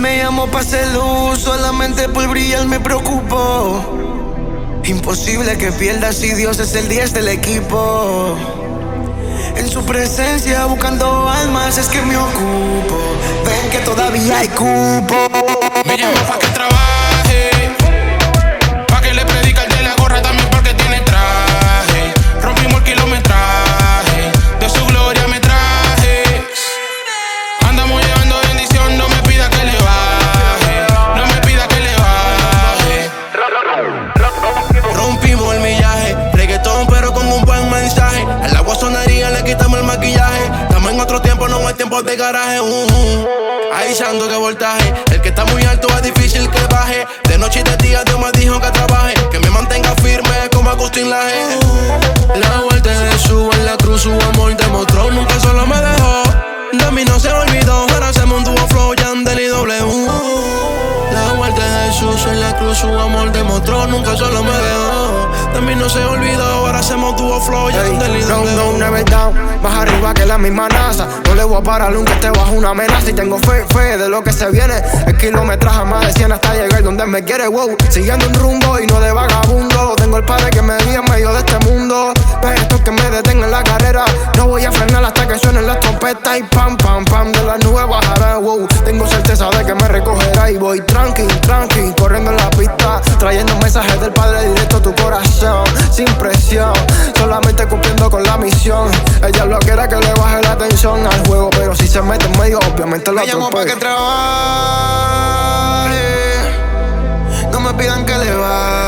me llamó pa' hacer luz, solamente por brillar me preocupo. Imposible que pierda si Dios es el 10 del equipo. En su presencia buscando almas es que me ocupo. Ven que todavía hay cupo. Me llama pa' que trabaje, pa' que le predica el de la gorra también porque tiene traje. Rompimos el kilometraje, de su gloria me traje. Andamos llevando bendición, no me pida que le baje, no me pida que le baje. Rompimos el millaje, reggaetón pero con un buen mensaje. Al agua sonaría, le quitamos el maquillaje. Estamos en otro tiempo, no hay tiempo de garaje. Avisando que voltaje, el que está muy alto es difícil que baje. De noche y de día Dios me dijo que trabaje, que me mantenga firme como Agustín Laje. La vuelta de Jesús en la cruz, su amor demostró, nunca solo me dejó. De mí no se olvidó, ahora hacemos un dúo flow, Yandel y W. La vuelta de Jesús en la cruz, su amor demostró, nunca solo me dejó. De mí no se olvidó, ahora hacemos dúo flow, Yandel y W. No, never down, más arriba que la misma NASA. No le voy a parar aunque esté bajo una amenaza. Y tengo fe de lo que se viene. El kilometraje más de 100 hasta llegar donde me quiere, wow. Siguiendo un rumbo y no de vagabundo. Tengo el padre que me guía en medio de este mundo. Pero esto que me detenga en la carrera. No voy a frenar hasta que suenen las trompetas. Y pam, pam, pam, de las nubes bajaré, wow. Tengo certeza de que me recogerá. Y voy tranqui, corriendo en la pista. Trayendo mensajes del Padre directo a tu corazón. Sin presión, solamente cumpliendo con la misión. Ella lo quiere que le baje la tensión al juego, pero si se mete en medio, obviamente lo atropello. Me llamo pa' que trabaje, no me pidan que le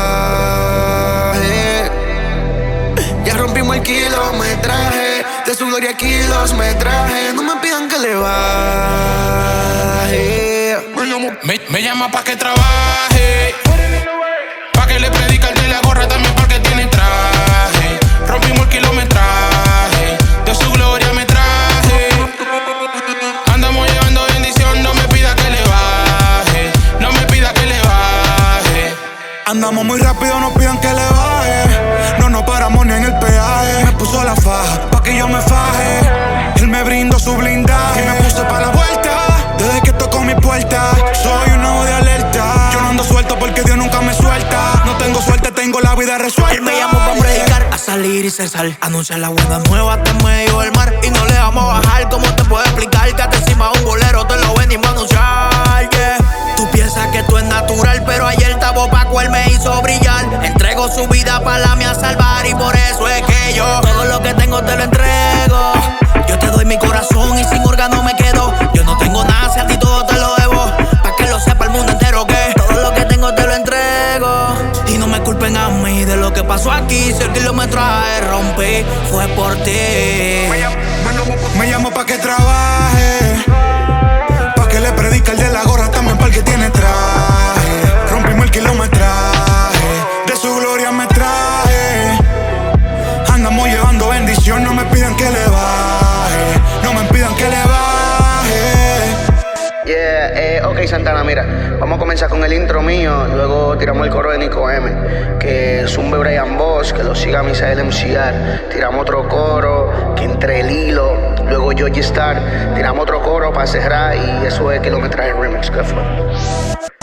baje. Ya rompimos el kilometraje, de su gloria kilos me traje. No me pidan que le baje. Me llama pa' que trabaje, pa' que le predica el de la gorra también porque tiene traje. Rompimos el kilometraje, de su gloria me traje. Andamos llevando bendición, no me pida que le baje, no me pida que le baje. Andamos muy rápido, no pidan que le baje. No nos paramos ni en el peaje. Me puso la faja, pa' que yo me faje. Él me brindó su blindaje. Me puse pa' la vuelta, desde que tocó mi puerta. Soy un nuevo de alerta. Yo no ando suelto porque Dios nunca me suelta. No tengo suerte, tengo la vida resuelta. Él me llamó pa' predicar, a salir y cesar. Anunciar la buena nueva hasta en medio del mar. Y no le vamos a bajar, ¿cómo te puedo explicar? Que hasta encima un bolero te lo venimos a anunciar, yeah. Tú piensas que tú es natural, pero ayer Tabo Paco él me hizo brillar. Entregó su vida para la mía salvar. Y por eso es que yo todo lo que tengo te lo entrego. Yo te doy mi corazón y sin órgano me quedo. Yo no tengo nada, si a ti todo te lo debo. Pa' que lo sepa el mundo entero que todo lo que tengo te lo entrego. Y no me culpen a mí de lo que pasó aquí. Si el kilometraje rompí, fue por ti. Me llamo pa' que trabaje, pa' que le predica el de la gorra también pa' el que tiene traje. Rompimos el kilometraje, de su gloria me traje. Andamos llevando bendición, no me pidan que le baje, no me pidan que le baje. Yeah, ok Santana, mira, vamos a comenzar con el intro mío, luego tiramos el coro de Nico M, que zumbe Brian Boss, que lo siga Misael MCR, tiramos otro coro, que entre el hilo, luego Georgie Star, tiramos otro coro para cerrar y eso es Kilometraje Remix, ¿qué fue?